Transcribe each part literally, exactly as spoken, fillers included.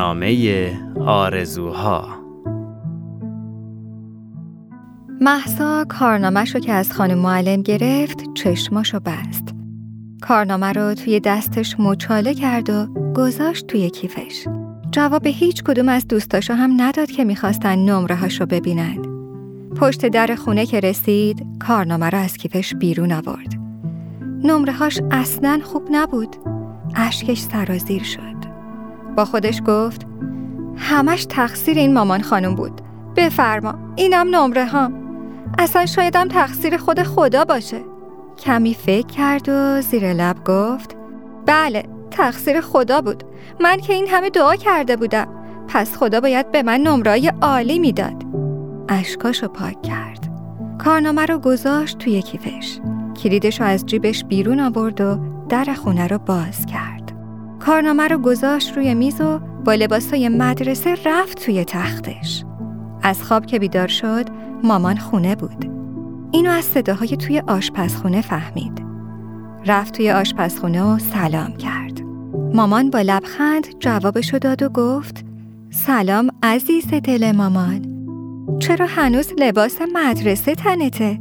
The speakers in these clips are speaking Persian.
کارنامه آرزوها. مهسا کارنامه‌شو که از خانم معلم گرفت چشماشو بست. کارنامه رو توی دستش مچاله کرد و گذاشت توی کیفش. جواب هیچ کدوم از دوستاشو هم نداد که میخواستن نمره هاشو ببینن. پشت در خونه که رسید کارنامه رو از کیفش بیرون آورد. نمره هاش اصلاً خوب نبود. اشکش سرازیر شد. با خودش گفت همش تقصیر این مامان خانم بود. بفرما، اینم نمره هام. اصلا شایدم تقصیر خود خدا باشه. کمی فکر کرد و زیر لب گفت بله، تقصیر خدا بود. من که این همه دعا کرده بودم، پس خدا باید به من نمره‌های عالی میداد. اشکاشو پاک کرد. کارنامه رو گذاشت توی کیفش. کلیدشو از جیبش بیرون آورد و در خونه رو باز کرد. کارنامه رو گذاشت روی میز و با لباسای مدرسه رفت توی تختش. از خواب که بیدار شد مامان خونه بود. اینو از صداهای توی آشپزخونه فهمید. رفت توی آشپزخونه و سلام کرد. مامان با لبخند جوابشو داد و گفت سلام عزیز دل مامان. چرا هنوز لباس مدرسه تنته؟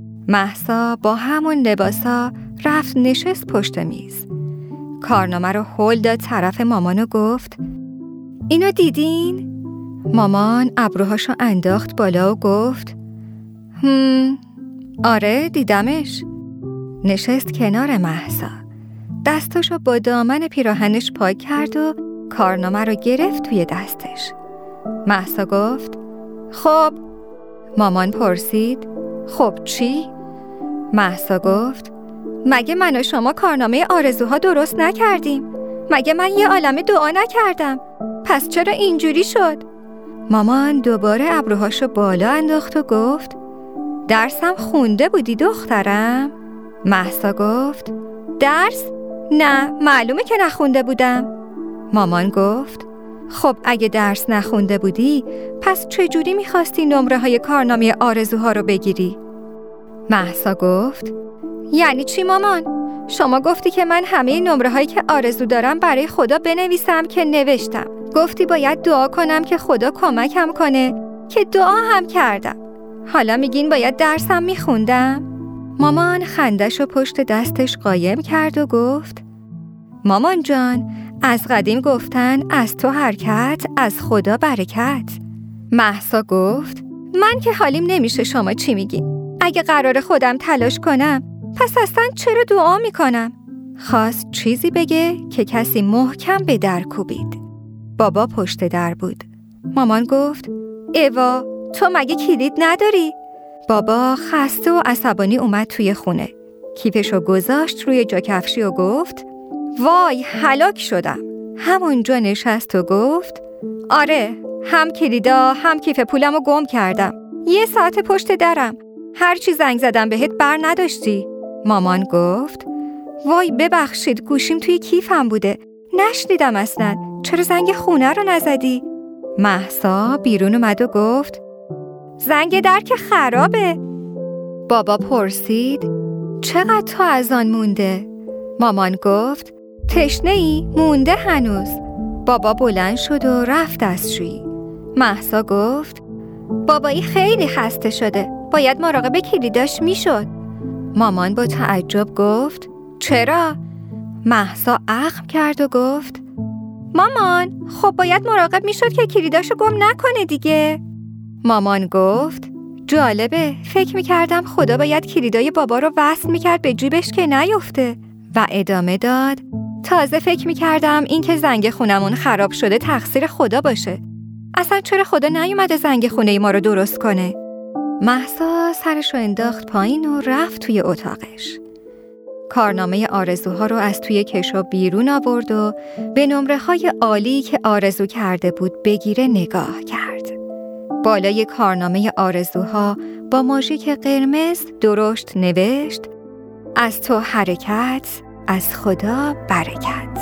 مهسا با همون لباسا رفت نشست پشت میز. کارنامه رو هل داد طرف مامان و گفت اینو دیدین؟ مامان ابروهاشو انداخت بالا و گفت هم آره دیدمش. نشست کنار مهسا. دستاشو با دامن پیراهنش پاک کرد و کارنامه رو گرفت توی دستش. مهسا گفت خب. مامان پرسید خب چی؟ مهسا گفت مگه من و شما کارنامه آرزوها درست نکردیم؟ مگه من یه عالمه دعا نکردم؟ پس چرا اینجوری شد؟ مامان دوباره ابروهاشو بالا انداخت و گفت درسم خونده بودی دخترم؟ مهسا گفت درس؟ نه، معلومه که نخونده بودم. مامان گفت خب اگه درس نخونده بودی پس چجوری میخواستی نمره های کارنامه آرزوها رو بگیری؟ مهسا گفت یعنی چی مامان؟ شما گفتی که من همه نمره هایی که آرزو دارم برای خدا بنویسم که نوشتم. گفتی باید دعا کنم که خدا کمکم کنه که دعا هم کردم. حالا میگین باید درسم میخوندم؟ مامان خندشو پشت دستش قایم کرد و گفت مامان جان، از قدیم گفتن از تو حرکت از خدا برکت. مهسا گفت من که حالیم نمیشه شما چی میگین. اگه قرار خودم تلاش کنم پس اصلا چرا دعا میکنم؟ خواست چیزی بگه که کسی محکم به در کوبید. بابا پشت در بود. مامان گفت ایوا، تو مگه کلید نداری؟ بابا خسته و عصبانی اومد توی خونه. کیفشو گذاشت روی جا کفشی و گفت وای هلاک شدم. همونجا نشست و گفت آره، هم کلیدا هم کیف پولمو گم کردم. یه ساعت پشت درم. هر چی زنگ زدم بهت بر نداشتی. مامان گفت وای ببخشید، گوشیم توی کیفم بوده، نشنیدم اصلا. چرا زنگ خونه رو نزدی؟ مهسا بیرون اومد و گفت زنگ در که خرابه. بابا پرسید چقدر تو از آن مونده؟ مامان گفت تشنه ای؟ مونده هنوز. بابا بلند شد و رفت دستشویی. مهسا گفت بابایی خیلی خسته شده، باید مراقب کلیداش میشد. مامان با تعجب گفت چرا؟ مهسا اخم کرد و گفت مامان، خب باید مراقب میشد که کلیداشو گم نکنه دیگه. مامان گفت جالبه، فکر میکردم خدا باید کلیدای بابا رو وصل میکرد به جیبش که نیفته. و ادامه داد تازه فکر میکردم این که زنگ خونمون خراب شده تقصیر خدا باشه. اصلا چرا خدا نیومده زنگ خونه ما رو درست کنه؟ مهسا سرشو انداخت پایین و رفت توی اتاقش. کارنامه آرزوها رو از توی کشو بیرون آورد و به نمره های عالی که آرزو کرده بود بگیره نگاه کرد. بالای کارنامه آرزوها با ماژیک قرمز درشت نوشت از تو حرکت، از خدا برکت.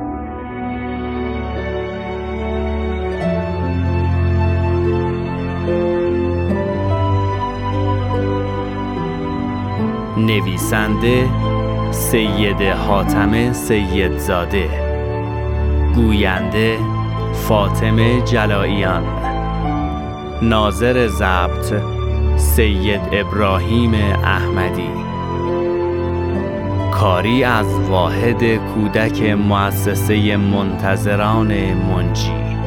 نویسنده سید حاتم سیدزاده، گوینده فاطمه جلائیان. ناظر ضبط سید ابراهیم احمدی. کاری از واحد کودک مؤسسه منتظران منجی.